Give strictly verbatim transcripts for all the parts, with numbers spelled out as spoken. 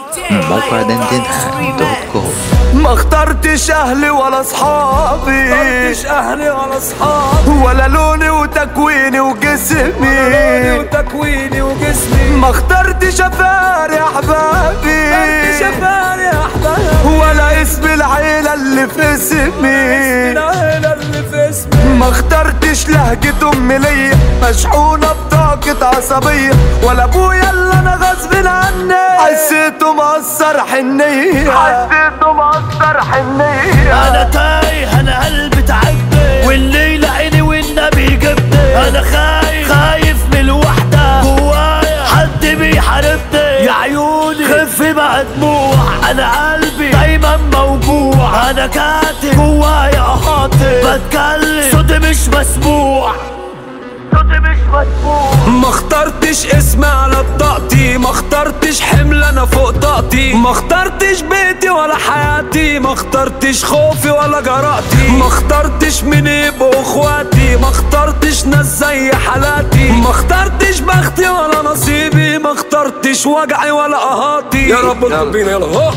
موقع دندنها دوت كوم. ما اخترتش اهلي ولا اصحابي، ما اخترتش اهلي ولا اصحابي، ولا لوني وتكويني وجسمي، لوني وتكويني وجسمي. ما اخترتش افارق احبابي، ما اخترتش افارق احبابي، ولا اسم العيلة اللي في اسمي، اسم العيلة اللي في اسمي. ما اخترتش لهجة امي ليا مشحونة بطاقة عصبية، ولا ابويا اللي انا غصب عني حسيته مقصر حنية، حسيته مقصر حنية. انا تايه، انا قلبي تعبني، والليل عيني والنبي جبني. انا خايف خايف من الوحدة، جوايا حد بيحاربني. يا عيوني خفي بقى دموع، انا قلبي دايما موجوع. انا كاتب جوايا قاطع، بتكلم صوتي مش مسموع، صوتي مش مسموع. ما اخترتش اسمي على بطاقتي، ما اخترتش حمل انا فوق طاقتي، ما اخترتش بيتي ولا حياتي، ما اخترتش خوفي ولا جرأتي، ما اخترتش مين يبقوا اخواتي، ما اخترتش ناس زي حالاتي، ما اخترتش بختي ولا نصيبي، ما اخترتش وجعي ولا قهاتي. يا رب الطف بينا، يلا هو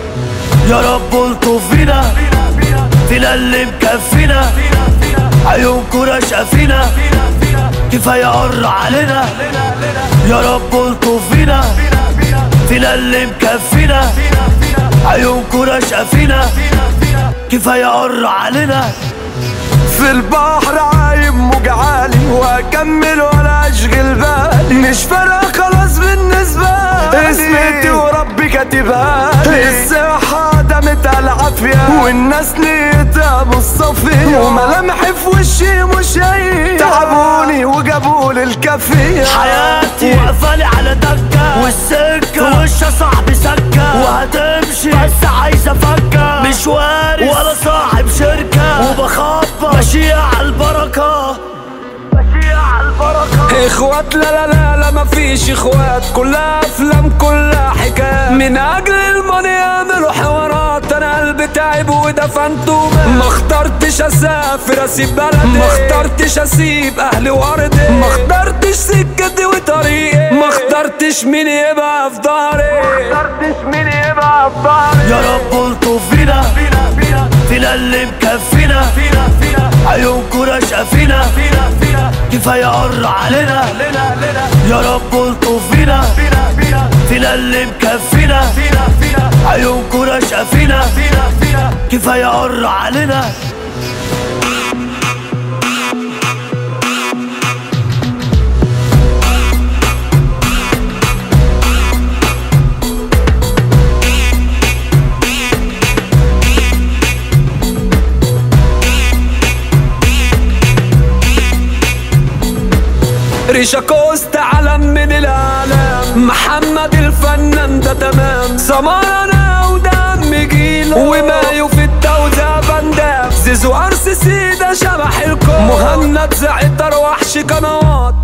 يا رب الطف بينا، فينا اللي مكفينا، عيونكوا راشقة فينا، كفاية قر علينا. يا رب الطف بينا، فينا اللي مكفينا، عيونكوا راشقة فينا، كفاية قر علينا. في البحر عايم موج عالي، واكمل ولا اشغل بالي، مش فارقة خلاص بالنسبة لي، اسمتي وربي كاتبها لي. الصحة دامت العافية، والناس نيتها مصطفية، وملامحي في وشي مش هي، تعبوني وجابولي الكافية. حياتي وقفالي على دكة، والسكة وشها صاحبي سكة، وهتمشي بس عايزة فكة، مش وارث ولا صاحب شركة، وبخبط ماشية عالبركة، ماشية عالبركة. اخوات لا لا لا لا مفيش اخوات، كلها افلام كلها حكايات، من اجل الماني يعملوا حوارات. انا قلبي تعب ودفنته، ما اخترتش اسافر اسيب بلدي، ما اخترتش اسيب اهلي وارضي، ما اخترتش سكتي وطريقي، ما اخترتش مين يبقى في ضهري، ما اخترتش مين يبقى في ضهري. يا رب الطف بينا، فينا اللي مكفينا، عيونكوا راشقة فينا، كفاية قر علينا. يا رب الطف بينا، فينا اللي مكفينا، عيونكوا راشقة فينا، كفاية قر علينا. ريشا كوست علم من العالم، محمد الفنان ده تمام، سمار انا ودم جيله، ومايو في التوزيع بندام، زيزو ار سي سي ده شبح الكون، مهند زعتر وحش قنوات،